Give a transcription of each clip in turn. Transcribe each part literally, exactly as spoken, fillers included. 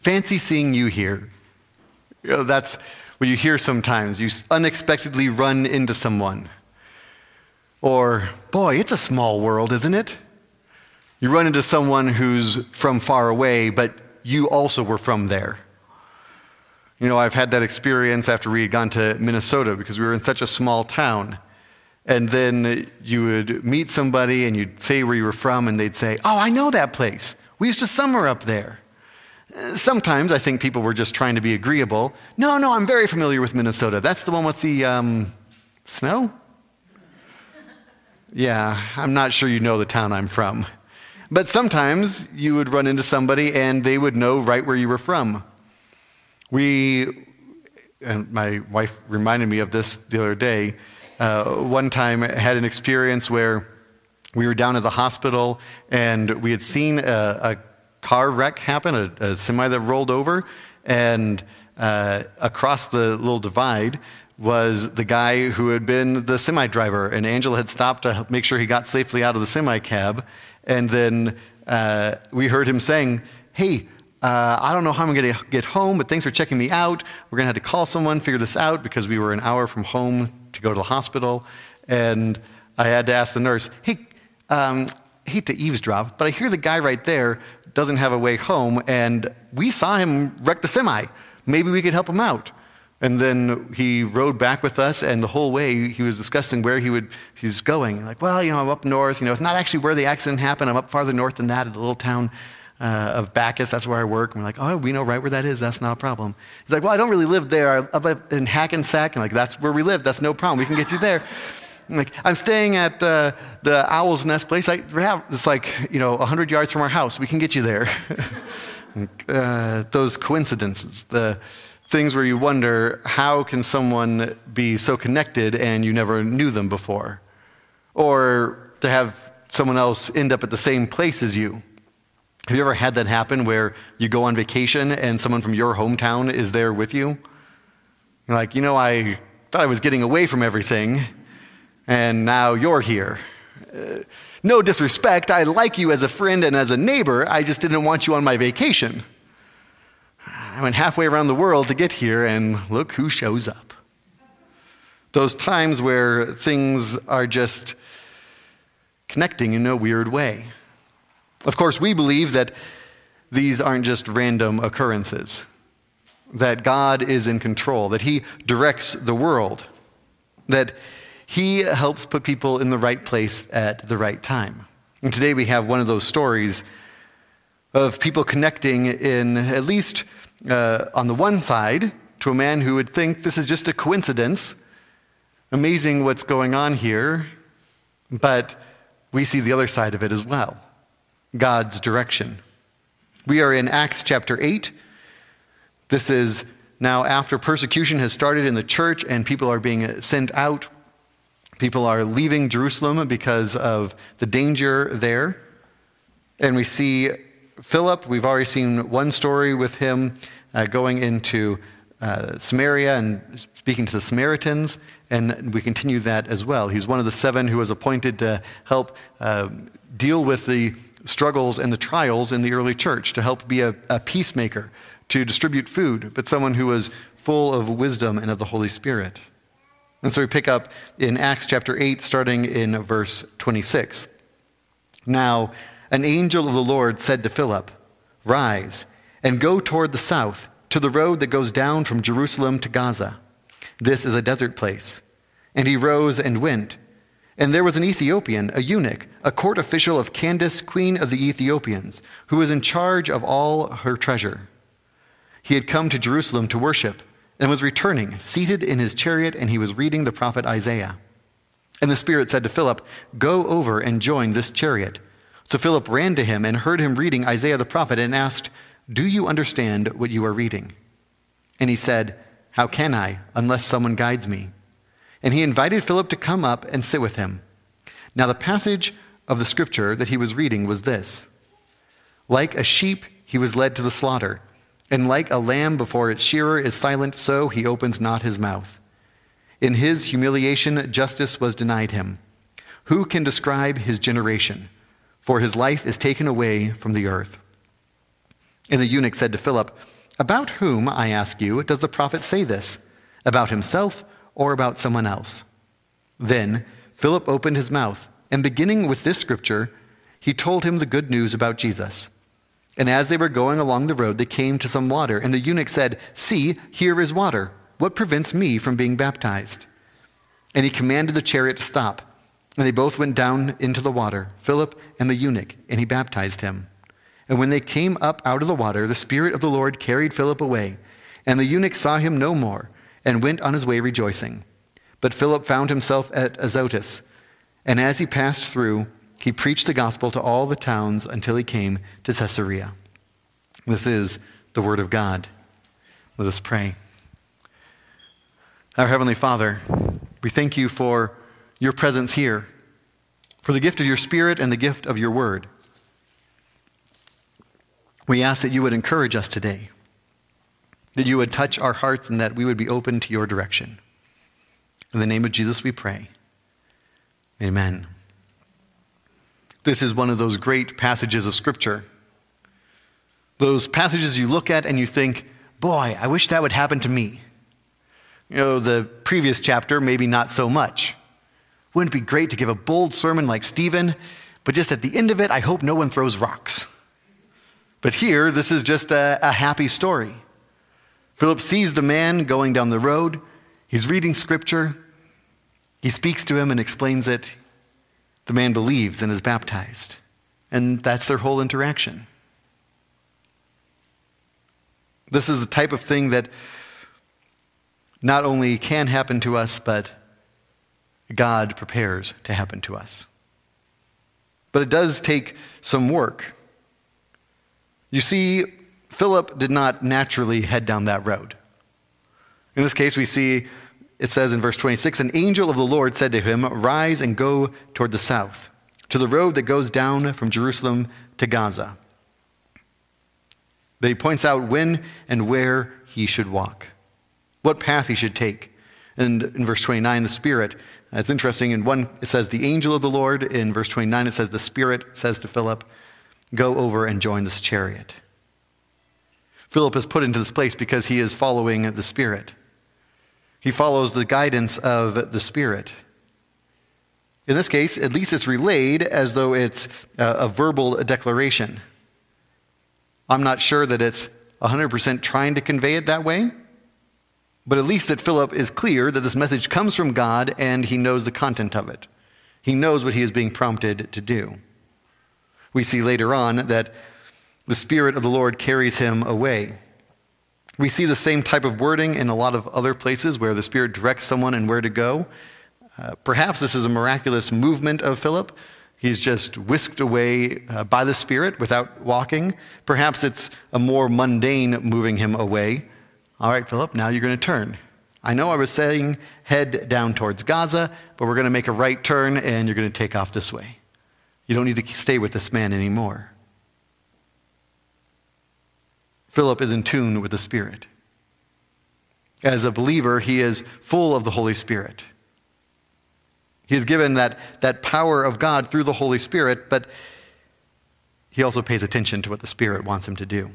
Fancy seeing you here. You know, that's what you hear sometimes. You unexpectedly run into someone. Or, boy, it's a small world, isn't it? You run into someone who's from far away, but you also were from there. You know, I've had that experience after we had gone to Minnesota because we were in such a small town. And then you would meet somebody and you'd say where you were from and they'd say, oh, I know that place. We used to summer up there. Sometimes I think people were just trying to be agreeable. No, no, I'm very familiar with Minnesota. That's the one with the um, snow? Yeah, I'm not sure you know the town I'm from. But sometimes you would run into somebody and they would know right where you were from. We, and my wife reminded me of this the other day, uh, one time I had an experience where we were down at the hospital and we had seen a, a car wreck happen, a, a semi that rolled over, and uh, across the little divide was the guy who had been the semi driver, and Angela had stopped to make sure he got safely out of the semi cab, and then uh, we heard him saying, hey, uh, I don't know how I'm going to get home, but thanks for checking me out. We're going to have to call someone, figure this out, because we were an hour from home to go to the hospital, and I had to ask the nurse, hey, um, I hate to eavesdrop, but I hear the guy right there doesn't have a way home, and we saw him wreck the semi. Maybe we could help him out. And then he rode back with us, and the whole way he was discussing where he would he's going. Like, well, you know, I'm up north. You know, it's not actually where the accident happened. I'm up farther north than that, at the little town uh, of Bacchus. That's where I work. And we're like, oh, we know right where that is. That's not a problem. He's like, well, I don't really live there. I live in Hackensack, and like that's where we live. That's no problem. We can get you there. I'm like, I'm staying at the the Owl's Nest place. I have it's like you know a hundred yards from our house. We can get you there. uh, those coincidences, the things where you wonder, how can someone be so connected and you never knew them before? Or to have someone else end up at the same place as you. Have you ever had that happen where you go on vacation and someone from your hometown is there with you? You're like, you know, I thought I was getting away from everything, and now you're here. Uh, no disrespect, I like you as a friend and as a neighbor, I just didn't want you on my vacation. I went halfway around the world to get here, and look who shows up. Those times where things are just connecting in a weird way. Of course, we believe that these aren't just random occurrences, that God is in control, that He directs the world, that He helps put people in the right place at the right time. And today we have one of those stories of people connecting in at least Uh, on the one side, to a man who would think this is just a coincidence, amazing what's going on here, but we see the other side of it as well, God's direction. We are in Acts chapter eight. This is now after persecution has started in the church and people are being sent out. People are leaving Jerusalem because of the danger there. And we see Philip, we've already seen one story with him uh, going into uh, Samaria and speaking to the Samaritans, and we continue that as well. He's one of the seven who was appointed to help uh, deal with the struggles and the trials in the early church, to help be a, a peacemaker, to distribute food, but someone who was full of wisdom and of the Holy Spirit. And so we pick up in Acts chapter eight, starting in verse twenty-six. Now, an angel of the Lord said to Philip, "Rise and go toward the south, to the road that goes down from Jerusalem to Gaza. This is a desert place." And he rose and went. And there was an Ethiopian, a eunuch, a court official of Candace, queen of the Ethiopians, who was in charge of all her treasure. He had come to Jerusalem to worship and was returning, seated in his chariot, and he was reading the prophet Isaiah. And the Spirit said to Philip, "Go over and join this chariot." So Philip ran to him and heard him reading Isaiah the prophet and asked, "Do you understand what you are reading?" And he said, "How can I, unless someone guides me?" And he invited Philip to come up and sit with him. Now the passage of the scripture that he was reading was this: "Like a sheep he was led to the slaughter, and like a lamb before its shearer is silent, so he opens not his mouth. In his humiliation justice was denied him. Who can describe his generation? For his life is taken away from the earth." And the eunuch said to Philip, About whom, I ask you, does the prophet say this? About himself or about someone else?" Then Philip opened his mouth, and beginning with this scripture, he told him the good news about Jesus. And as they were going along the road, they came to some water, and the eunuch said, "See, here is water. What prevents me from being baptized?" And he commanded the chariot to stop. And they both went down into the water, Philip and the eunuch, and he baptized him. And when they came up out of the water, the Spirit of the Lord carried Philip away, and the eunuch saw him no more, and went on his way rejoicing. But Philip found himself at Azotus, and as he passed through, he preached the gospel to all the towns until he came to Caesarea. This is the word of God. Let us pray. Our Heavenly Father, we thank you for your presence here, for the gift of your Spirit and the gift of your word. We ask that you would encourage us today, that you would touch our hearts and that we would be open to your direction. In the name of Jesus we pray. Amen. This is one of those great passages of Scripture. Those passages you look at and you think, boy, I wish that would happen to me. You know, the previous chapter, maybe not so much. Wouldn't it be great to give a bold sermon like Stephen, but just at the end of it, I hope no one throws rocks. But here, this is just a, a happy story. Philip sees the man going down the road. He's reading Scripture. He speaks to him and explains it. The man believes and is baptized. And that's their whole interaction. This is the type of thing that not only can happen to us, but God prepares to happen to us. But it does take some work. You see, Philip did not naturally head down that road. In this case, we see, it says in verse twenty-six, "An angel of the Lord said to him, 'Rise and go toward the south, to the road that goes down from Jerusalem to Gaza.'" That he points out when and where he should walk, what path he should take. And in verse twenty-nine, the Spirit, it's interesting, in one it says the angel of the Lord, in verse twenty-nine it says the Spirit says to Philip, "Go over and join this chariot." Philip is put into this place because he is following the Spirit. He follows the guidance of the Spirit. In this case, at least it's relayed as though it's a verbal declaration. I'm not sure that it's one hundred percent trying to convey it that way, but at least that Philip is clear that this message comes from God and he knows the content of it. He knows what he is being prompted to do. We see later on that the Spirit of the Lord carries him away. We see the same type of wording in a lot of other places where the Spirit directs someone and where to go. Uh, perhaps this is a miraculous movement of Philip. He's just whisked away uh, by the Spirit without walking. Perhaps it's a more mundane moving him away. All right, Philip, now you're going to turn. I know I was saying head down towards Gaza, but we're going to make a right turn and you're going to take off this way. You don't need to stay with this man anymore. Philip is in tune with the Spirit. As a believer, he is full of the Holy Spirit. He is given that, that power of God through the Holy Spirit, but he also pays attention to what the Spirit wants him to do.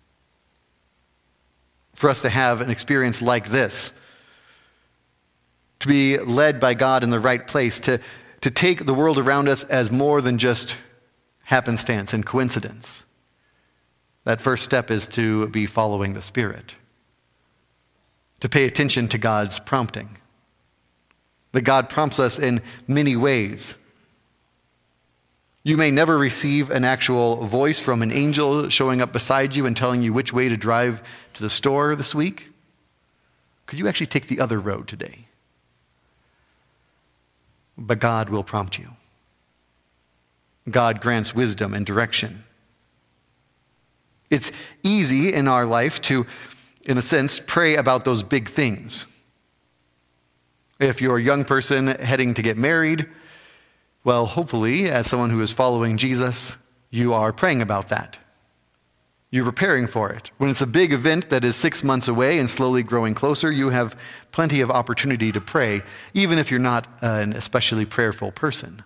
For us to have an experience like this, to be led by God in the right place, to, to take the world around us as more than just happenstance and coincidence, that first step is to be following the Spirit, to pay attention to God's prompting. That God prompts us in many ways. You may never receive an actual voice from an angel showing up beside you and telling you which way to drive to the store this week. Could you actually take the other road today? But God will prompt you. God grants wisdom and direction. It's easy in our life to, in a sense, pray about those big things. If you're a young person heading to get married, well, hopefully, as someone who is following Jesus, you are praying about that. You're preparing for it. When it's a big event that is six months away and slowly growing closer, you have plenty of opportunity to pray, even if you're not an especially prayerful person.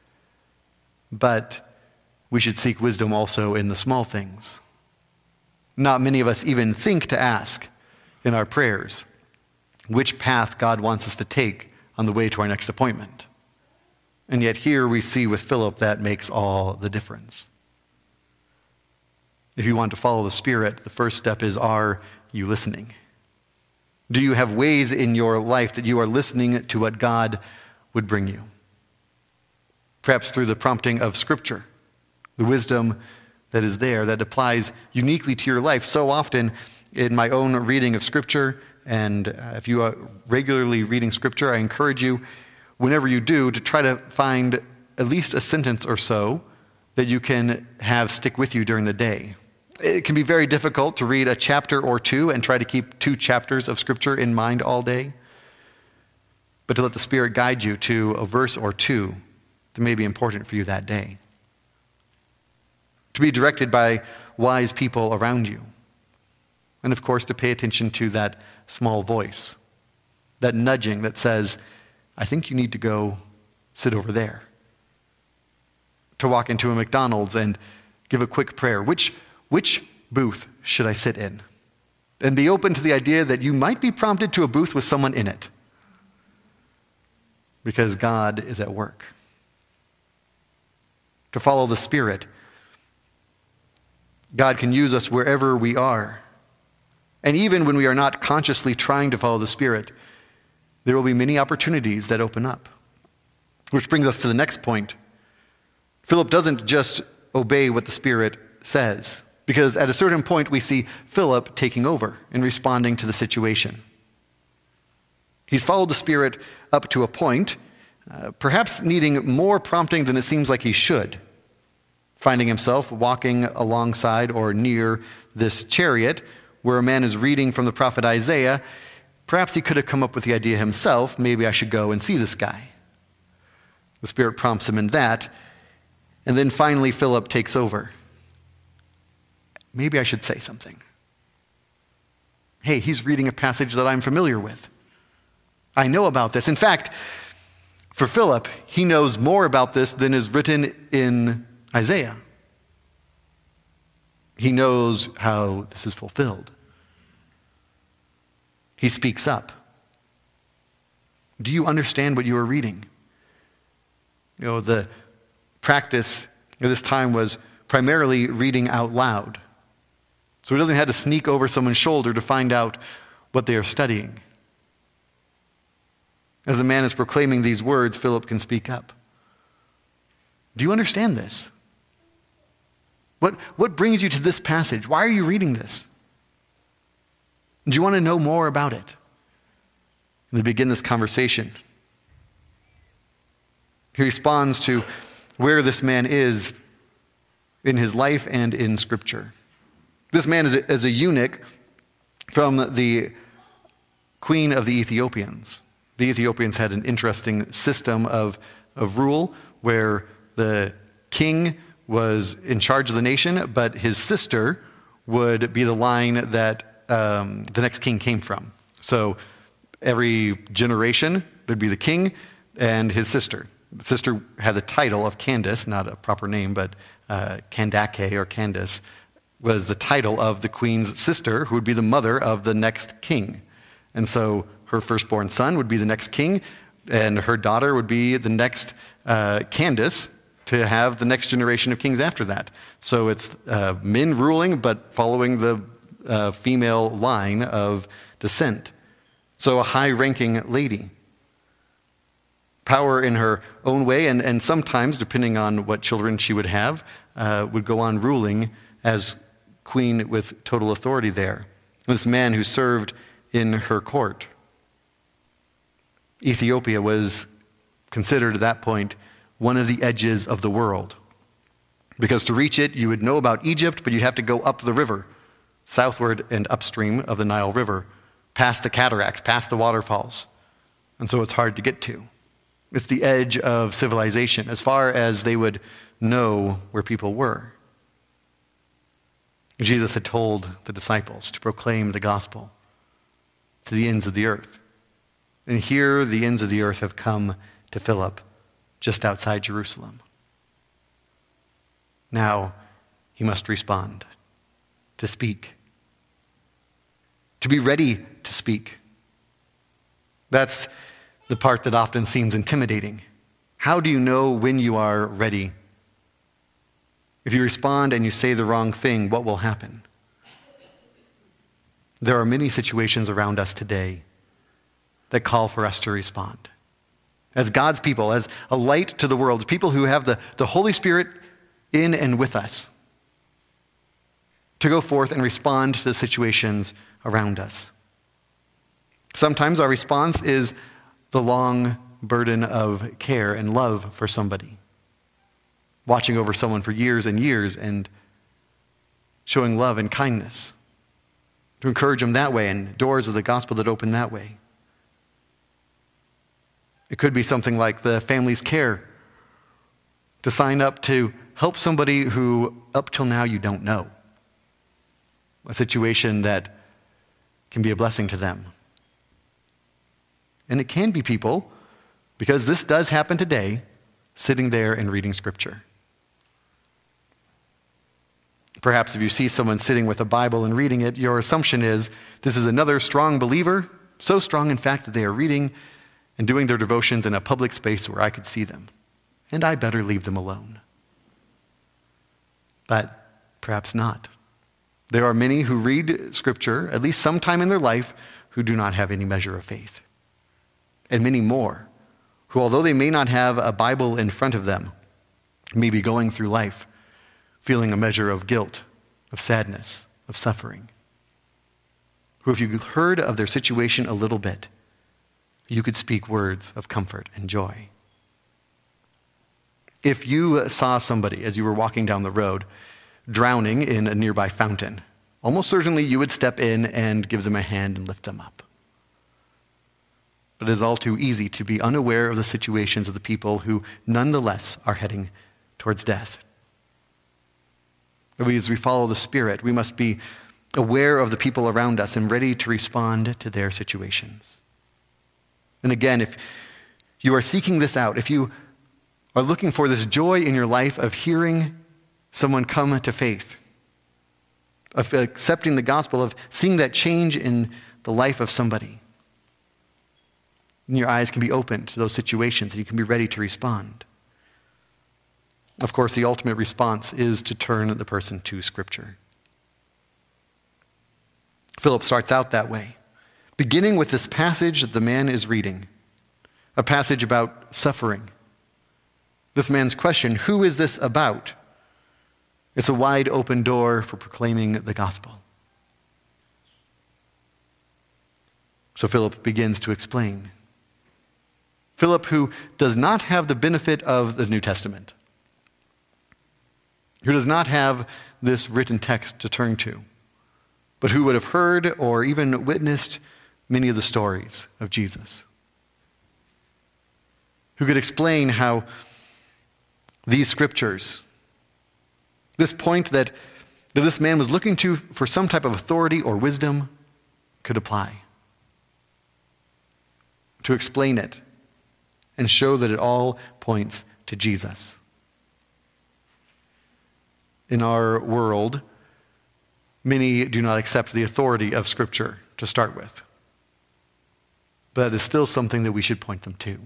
But we should seek wisdom also in the small things. Not many of us even think to ask in our prayers which path God wants us to take on the way to our next appointment. And yet here we see with Philip that makes all the difference. If you want to follow the Spirit, the first step is, are you listening? Do you have ways in your life that you are listening to what God would bring you? Perhaps through the prompting of Scripture, the wisdom that is there that applies uniquely to your life. So often in my own reading of Scripture, and if you are regularly reading Scripture, I encourage you, whenever you do, to try to find at least a sentence or so that you can have stick with you during the day. It can be very difficult to read a chapter or two and try to keep two chapters of Scripture in mind all day. But to let the Spirit guide you to a verse or two that may be important for you that day. To be directed by wise people around you. And of course, to pay attention to that small voice, that nudging that says, I think you need to go sit over there. To walk into a McDonald's and give a quick prayer. Which Which booth should I sit in? And be open to the idea that you might be prompted to a booth with someone in it. Because God is at work. To follow the Spirit. God can use us wherever we are. And even when we are not consciously trying to follow the Spirit, there will be many opportunities that open up. Which brings us to the next point. Philip doesn't just obey what the Spirit says. Because at a certain point, we see Philip taking over and responding to the situation. He's followed the Spirit up to a point, uh, perhaps needing more prompting than it seems like he should. Finding himself walking alongside or near this chariot where a man is reading from the prophet Isaiah. Perhaps he could have come up with the idea himself, maybe I should go and see this guy. The Spirit prompts him in that. And then finally, Philip takes over. Maybe I should say something. Hey, he's reading a passage that I'm familiar with. I know about this. In fact, for Philip, he knows more about this than is written in Isaiah. He knows how this is fulfilled. He speaks up. Do you understand what you are reading? You know, the practice at this time was primarily reading out loud. So he doesn't have to sneak over someone's shoulder to find out what they are studying. As the man is proclaiming these words, Philip can speak up. Do you understand this? What, what brings you to this passage? Why are you reading this? Do you want to know more about it? And they begin this conversation. He responds to where this man is in his life and in Scripture. This man is a, is a eunuch from the queen of the Ethiopians. The Ethiopians had an interesting system of, of rule where the king was in charge of the nation, but his sister would be the line that um, the next king came from. So every generation, there'd be the king and his sister. The sister had the title of Candace, not a proper name, but uh, Kandake or Candace was the title of the queen's sister, who would be the mother of the next king. And so her firstborn son would be the next king, and her daughter would be the next uh, Candace to have the next generation of kings after that. So it's uh, men ruling, but following the uh, female line of descent. So a high-ranking lady. Power in her own way, and, and sometimes, depending on what children she would have, uh, would go on ruling as queen with total authority there. This man who served in her court. Ethiopia was considered at that point one of the edges of the world. Because to reach it, you would know about Egypt, but you'd have to go up the river, southward and upstream of the Nile River, past the cataracts, past the waterfalls. And so it's hard to get to. It's the edge of civilization, as far as they would know where people were. Jesus had told the disciples to proclaim the gospel to the ends of the earth. And here the ends of the earth have come to Philip, just outside Jerusalem. Now he must respond, to speak, to be ready to speak. That's the part that often seems intimidating. How do you know when you are ready? If you respond and you say the wrong thing, what will happen? There are many situations around us today that call for us to respond. As God's people, as a light to the world, people who have the, the Holy Spirit in and with us, to go forth and respond to the situations around us. Sometimes our response is the long burden of care and love for somebody, watching over someone for years and years and showing love and kindness to encourage them that way, and doors of the gospel that open that way. It could be something like the family's care, to sign up to help somebody who up till now you don't know, a situation that can be a blessing to them. And it can be people, because this does happen today, sitting there and reading Scripture. Perhaps if you see someone sitting with a Bible and reading it, your assumption is this is another strong believer, so strong in fact that they are reading and doing their devotions in a public space where I could see them, and I better leave them alone. But perhaps not. There are many who read Scripture, at least sometime in their life, who do not have any measure of faith. And many more, who although they may not have a Bible in front of them, may be going through life feeling a measure of guilt, of sadness, of suffering. Who, if you heard of their situation a little bit, you could speak words of comfort and joy. If you saw somebody as you were walking down the road drowning in a nearby fountain, almost certainly you would step in and give them a hand and lift them up. But it is all too easy to be unaware of the situations of the people who nonetheless are heading towards death. As we follow the Spirit, we must be aware of the people around us and ready to respond to their situations. And again, if you are seeking this out, if you are looking for this joy in your life of hearing someone come to faith, of accepting the gospel, of seeing that change in the life of somebody, then your eyes can be open to those situations and you can be ready to respond. Of course, the ultimate response is to turn the person to Scripture. Philip starts out that way, beginning with this passage that the man is reading, a passage about suffering. This man's question, who is this about? It's a wide open door for proclaiming the gospel. So Philip begins to explain. Philip, who does not have the benefit of the New Testament, who does not have this written text to turn to, but who would have heard or even witnessed many of the stories of Jesus, who could explain how these scriptures, this point that, that this man was looking to for some type of authority or wisdom, could apply, to explain it and show that it all points to Jesus. In our world, many do not accept the authority of Scripture to start with. But that is still something that we should point them to.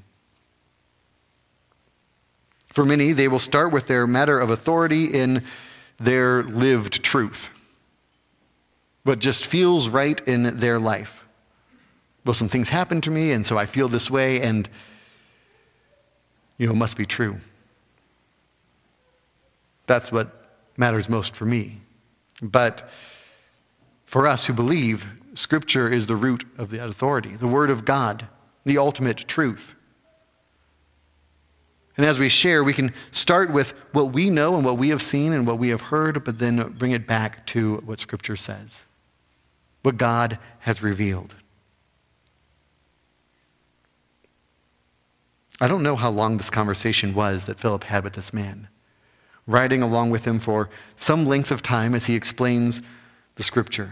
For many, they will start with their matter of authority in their lived truth, what just feels right in their life. Well, some things happened to me, and so I feel this way, and, you know, it must be true. That's what matters most for me. But for us who believe, Scripture is the root of the authority, the Word of God, the ultimate truth. And as we share, we can start with what we know and what we have seen and what we have heard, but then bring it back to what Scripture says, what God has revealed. I don't know how long this conversation was that Philip had with this man, riding along with him for some length of time as he explains the Scripture,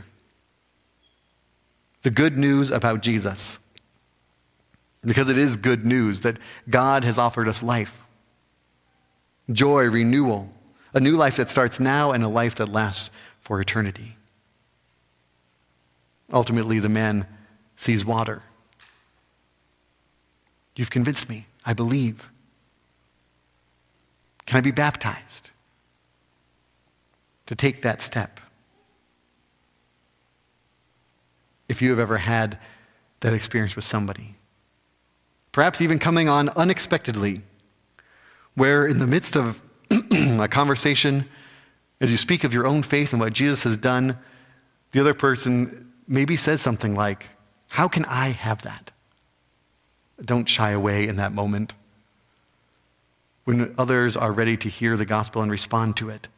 the good news about Jesus. Because it is good news that God has offered us life, joy, renewal, a new life that starts now and a life that lasts for eternity. Ultimately, the man sees water. You've convinced me. I believe. Can I be baptized? To take that step. If you have ever had that experience with somebody, perhaps even coming on unexpectedly, where in the midst of a conversation, as you speak of your own faith and what Jesus has done, the other person maybe says something like, "How can I have that?" Don't shy away in that moment. When others are ready to hear the gospel and respond to it,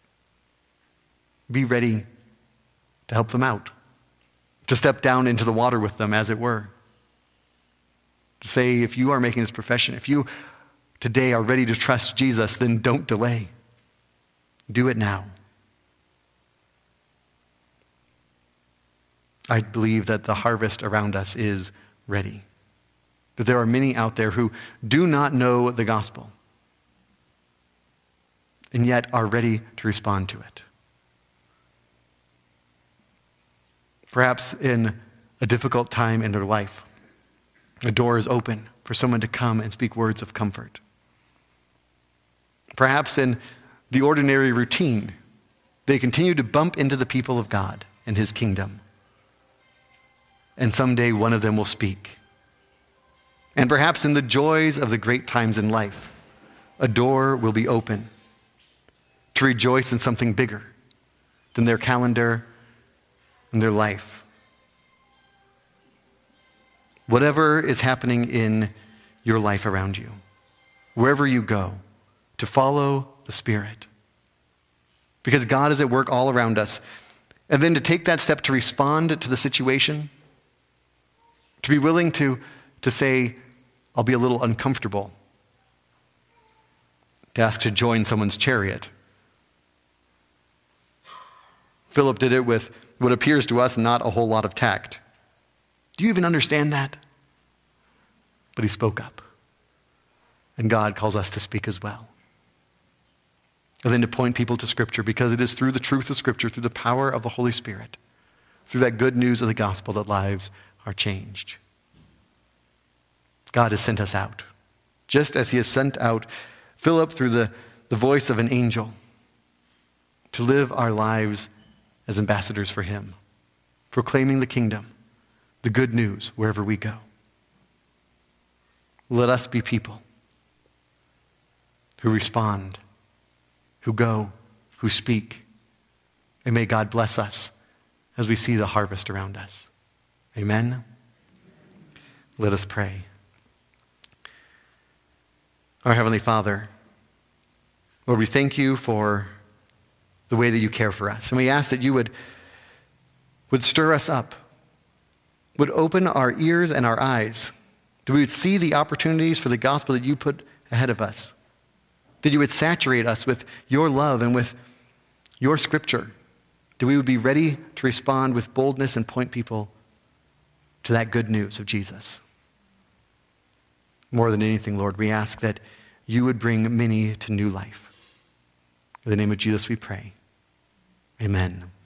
be ready to help them out, to step down into the water with them, as it were. To say, if you are making this profession, if you today are ready to trust Jesus, then don't delay. Do it now. I believe that the harvest around us is ready. That there are many out there who do not know the gospel and yet are ready to respond to it. Perhaps in a difficult time in their life, a door is open for someone to come and speak words of comfort. Perhaps in the ordinary routine, they continue to bump into the people of God and his kingdom. And someday one of them will speak. And perhaps in the joys of the great times in life, a door will be open to rejoice in something bigger than their calendar and their life. Whatever is happening in your life around you, wherever you go, to follow the Spirit. Because God is at work all around us. And then to take that step to respond to the situation, to be willing to, to say, I'll be a little uncomfortable, to ask to join someone's chariot. Philip did it with what appears to us not a whole lot of tact. Do you even understand that? But he spoke up. And God calls us to speak as well. And then to point people to Scripture, because it is through the truth of Scripture, through the power of the Holy Spirit, through that good news of the gospel, that lives are changed. God has sent us out, just as he has sent out Philip through the, the voice of an angel, to live our lives as ambassadors for him, proclaiming the kingdom, the good news wherever we go. Let us be people who respond, who go, who speak, and may God bless us as we see the harvest around us. Amen. Let us pray. Our Heavenly Father, Lord, we thank you for the way that you care for us. And we ask that you would, would stir us up, would open our ears and our eyes, that we would see the opportunities for the gospel that you put ahead of us, that you would saturate us with your love and with your Scripture, that we would be ready to respond with boldness and point people to that good news of Jesus. More than anything, Lord, we ask that you would bring many to new life. In the name of Jesus we pray. Amen.